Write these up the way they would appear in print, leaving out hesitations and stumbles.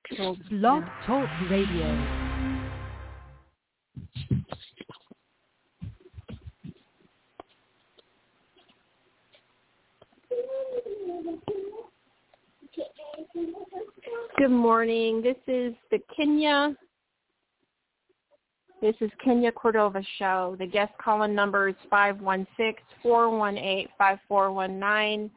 Blog Talk Radio. Good morning. This is Kenya Cordova Show. The guest call-in number is 516-418-5419.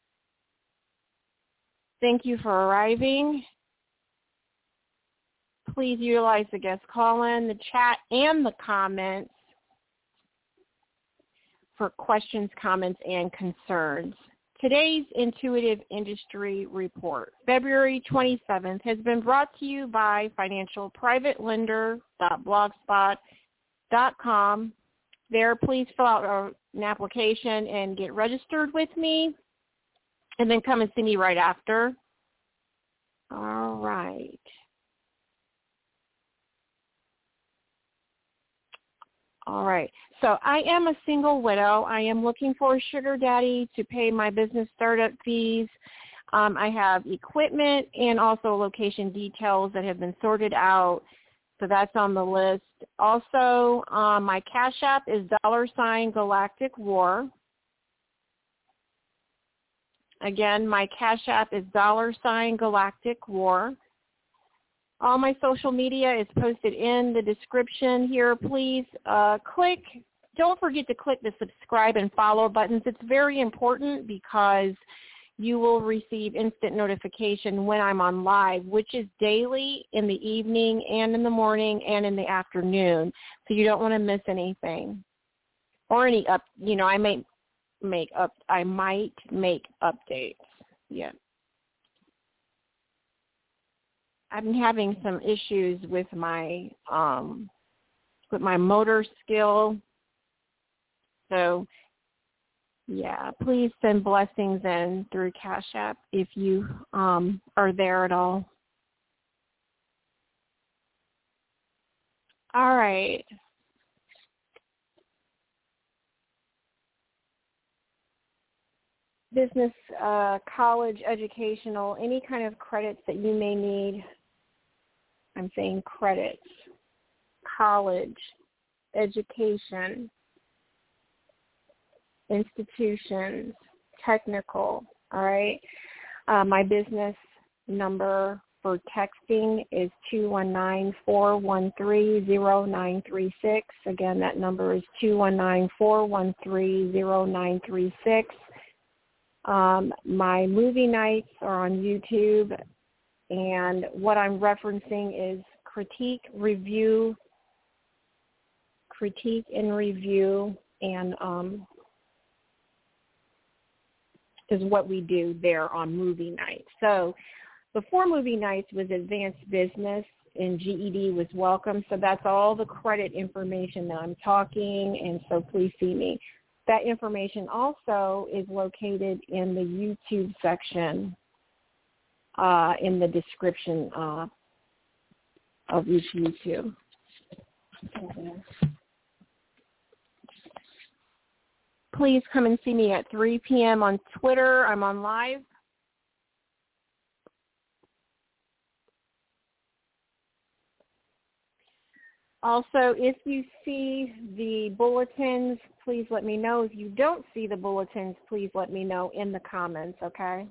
Thank you for arriving. Please utilize the guest call-in, the chat, and the comments for questions, comments, and concerns. Today's Intuitive Industry Report, February 27th, has been brought to you by financialprivatelender.blogspot.com. There, please fill out an application and get registered with me, and then come and see me right after. All right. All right. So I am a single widow. I am looking for a sugar daddy to pay my business startup fees. I have equipment and also location details that have been sorted out. So that's on the list. Also, my Cash App is $Galactic War. Again, my Cash App is $Galactic War. All my social media is posted in the description here. Please don't forget to click the subscribe and follow buttons. It's very important because you will receive instant notification when I'm on live, which is daily in the evening and in the morning and in the afternoon. So you don't want to miss anything or any I might make updates. Yeah. I've been having some issues with my motor skill. So, yeah, please send blessings in through Cash App if you are there at all. All right. Business, college, educational, any kind of credits that you may need. I'm saying credits, college, education, institutions, technical, all right? My business number for texting is 219-413-0936. Again, that number is 219-413-0936. My movie nights are on YouTube. And what I'm referencing is critique and review, and is what we do there on movie nights. So before movie nights was advanced business, and GED was welcome. So that's all the credit information that I'm talking, and so please see me. That information also is located in the YouTube section. In the description of each YouTube. Please come and see me at 3 p.m. on Twitter. I'm on live. Also, if you see the bulletins, please let me know. If you don't see the bulletins, please let me know in the comments, okay?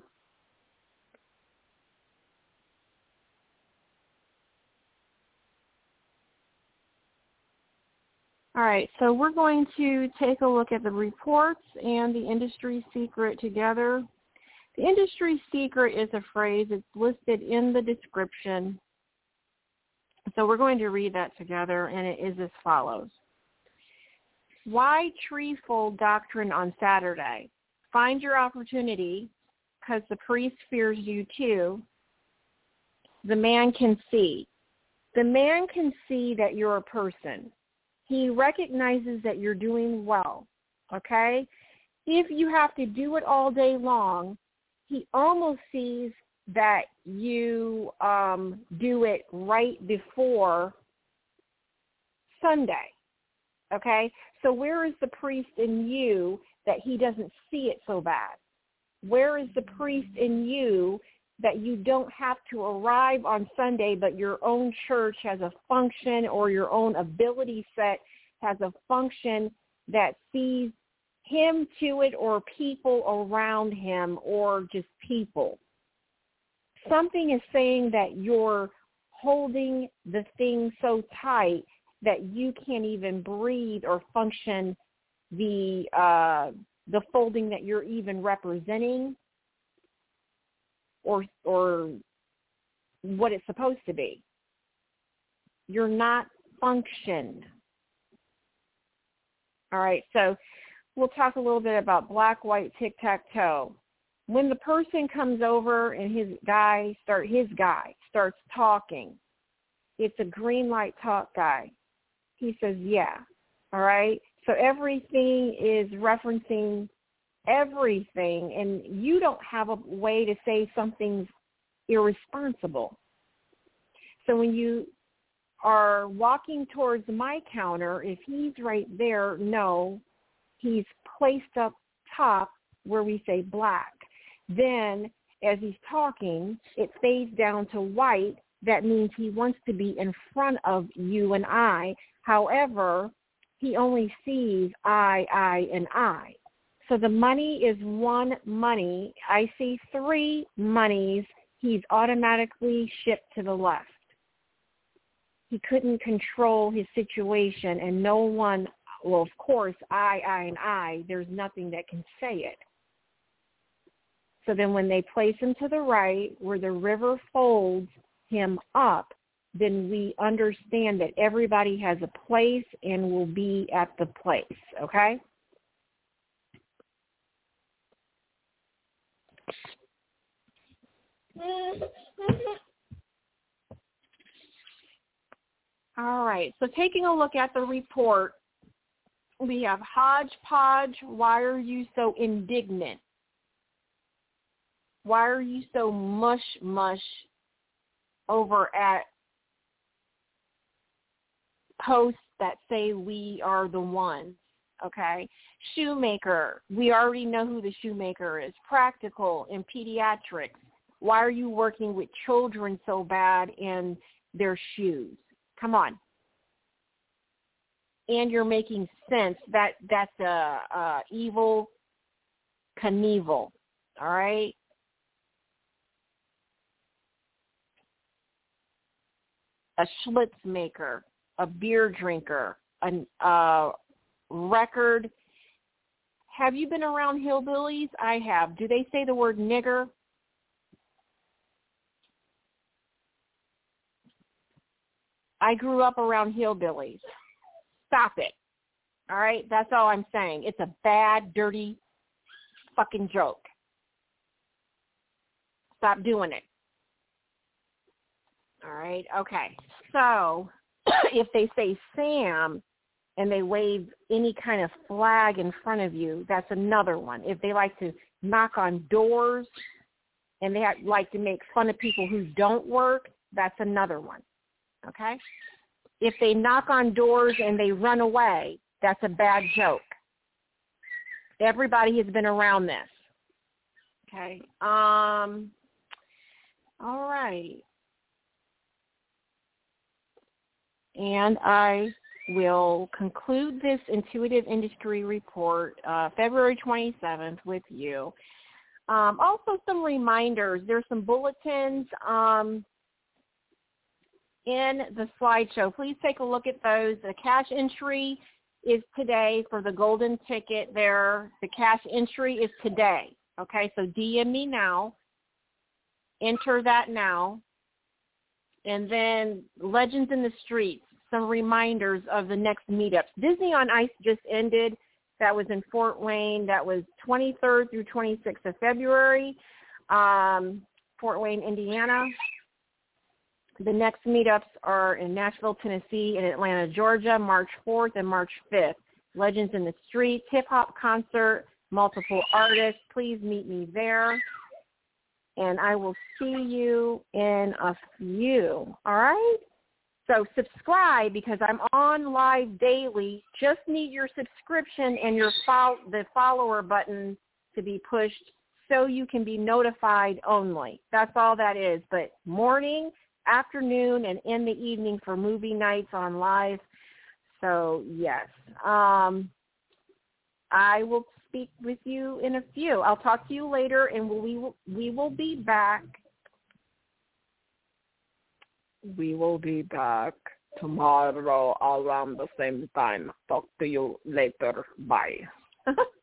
All right, so we're going to take a look at the reports and the industry secret together. The industry secret is a phrase. It's listed in the description. So we're going to read that together, and it is as follows. Why treefold doctrine on Saturday? Find your opportunity, because the priest fears you too. The man can see. The man can see that you're a person. He recognizes that you're doing well, okay? If you have to do it all day long, he almost sees that you do it right before Sunday, okay? So where is the priest in you that he doesn't see it so bad? Where is the priest in you that you don't have to arrive on Sunday, but your own church has a function or your own ability set has a function that sees him to it or people around him or just people. Something is saying that you're holding the thing so tight that you can't even breathe or function the folding that you're even representing or what it's supposed to be. You're not functioned. All right, so we'll talk a little bit about black, white, tic-tac-toe. When the person comes over and his guy starts talking, it's a green light talk guy. He says, yeah, all right? So everything is referencing everything, and you don't have a way to say something's irresponsible. So when you are walking towards my counter, if he's right there, no, he's placed up top where we say black. Then as he's talking, it fades down to white. That means he wants to be in front of you and I. However, he only sees I, and I. So the money is one money. I see three monies. He's automatically shipped to the left. He couldn't control his situation, and no one, well, of course, I, and I, there's nothing that can say it. So then when they place him to the right, where the river folds him up, then we understand that everybody has a place and will be at the place, okay? All right, so taking a look at the report, we have hodgepodge. Why are you so indignant? Why are you so mush over at posts that say we are the ones, okay? Shoemaker, we already know who the shoemaker is. Practical in pediatrics. Why are you working with children so bad in their shoes? Come on. And you're making sense. That's a evil Knievel, all right? A Schlitz maker, a beer drinker, a record. Have you been around hillbillies? I have. Do they say the word nigger? I grew up around hillbillies. Stop it. All right? That's all I'm saying. It's a bad, dirty fucking joke. Stop doing it. All right? Okay. So if they say Sam and they wave any kind of flag in front of you, that's another one. If they like to knock on doors and they like to make fun of people who don't work, that's another one. Okay? If they knock on doors and they run away, that's a bad joke. Everybody has been around this. Okay? All right. And I will conclude this Intuitive Industry Report February 27th with you. Also some reminders. There's some bulletins in the slideshow. Please take a look at those. The cash entry is today for the golden ticket there. The cash entry is today. Okay, so DM me now. Enter that now. And then Legends in the Streets, some reminders of the next meetups. Disney on Ice just ended. That was in Fort Wayne. That was 23rd through 26th of February, Fort Wayne, Indiana. The next meetups are in Nashville, Tennessee, and Atlanta, Georgia, March 4th and March 5th. Legends in the Streets, hip-hop concert, multiple artists. Please meet me there. And I will see you in a few, all right? So subscribe because I'm on live daily. Just need your subscription and the follower button to be pushed so you can be notified only. That's all that is. But morning, afternoon, and in the evening for movie nights on live. So, yes. I will speak with you in a few. I'll talk to you later, and we will be back. We will be back tomorrow around the same time. Talk to you later. Bye.